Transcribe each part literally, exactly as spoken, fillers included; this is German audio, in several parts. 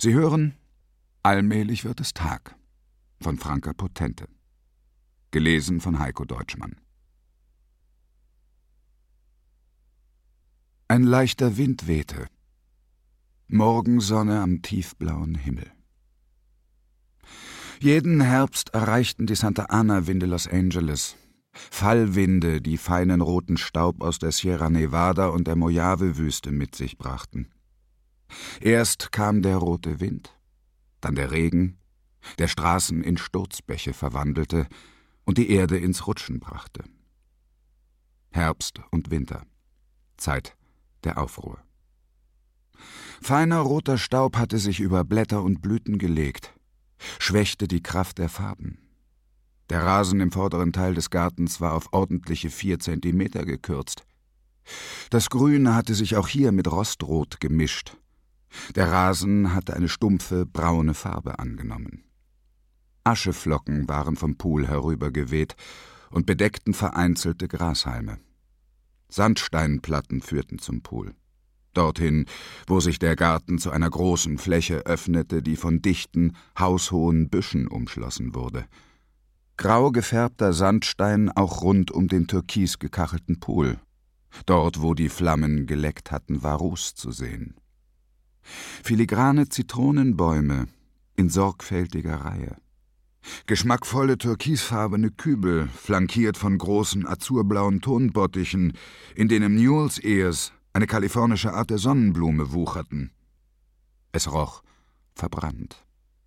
Sie hören »Allmählich wird es Tag« von Franka Potente. Gelesen von Heiko Deutschmann. Ein leichter Wind wehte. Morgensonne am tiefblauen Himmel. Jeden Herbst erreichten die Santa Ana-Winde Los Angeles. Fallwinde, die feinen roten Staub aus der Sierra Nevada und der Mojave-Wüste mit sich brachten. Erst kam der rote Wind, dann der Regen, der Straßen in Sturzbäche verwandelte und die Erde ins Rutschen brachte. Herbst und Winter. Zeit der Aufruhr. Feiner roter Staub hatte sich über Blätter und Blüten gelegt, schwächte die Kraft der Farben. Der Rasen im vorderen Teil des Gartens war auf ordentliche vier Zentimeter gekürzt. Das Grün hatte sich auch hier mit Rostrot gemischt. Der Rasen hatte eine stumpfe, braune Farbe angenommen. Ascheflocken waren vom Pool herübergeweht und bedeckten vereinzelte Grashalme. Sandsteinplatten führten zum Pool. Dorthin, wo sich der Garten zu einer großen Fläche öffnete, die von dichten, haushohen Büschen umschlossen wurde. Grau gefärbter Sandstein auch rund um den türkis gekachelten Pool. Dort, wo die Flammen geleckt hatten, war Ruß zu sehen. Filigrane Zitronenbäume in sorgfältiger Reihe. Geschmackvolle türkisfarbene Kübel, flankiert von großen azurblauen Tonbottichen, in denen Mules Ears, eine kalifornische Art der Sonnenblume, wucherten. Es roch verbrannt.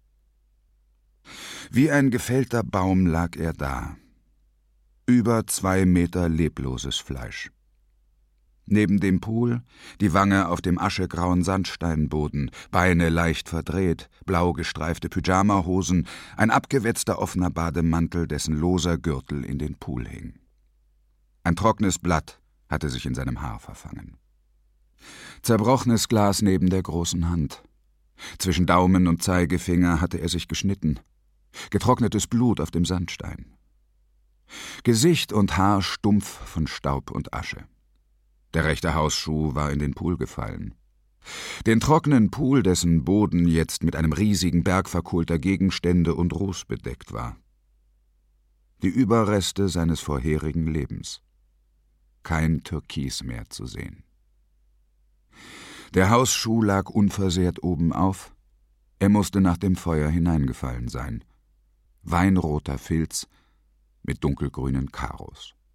Wie ein gefällter Baum lag er da. Über zwei Meter lebloses Fleisch. Neben dem Pool die Wange auf dem aschegrauen Sandsteinboden, Beine leicht verdreht, blau gestreifte Pyjamahosen, ein abgewetzter offener Bademantel, dessen loser Gürtel in den Pool hing. Ein trockenes Blatt hatte sich in seinem Haar verfangen. Zerbrochenes Glas neben der großen Hand. Zwischen Daumen und Zeigefinger hatte er sich geschnitten. Getrocknetes Blut auf dem Sandstein. Gesicht und Haar stumpf von Staub und Asche. Der rechte Hausschuh war in den Pool gefallen. Den trockenen Pool, dessen Boden jetzt mit einem riesigen Berg verkohlter Gegenstände und Ruß bedeckt war. Die Überreste seines vorherigen Lebens. Kein Türkis mehr zu sehen. Der Hausschuh lag unversehrt oben auf. Er musste nach dem Feuer hineingefallen sein. Weinroter Filz mit dunkelgrünen Karos.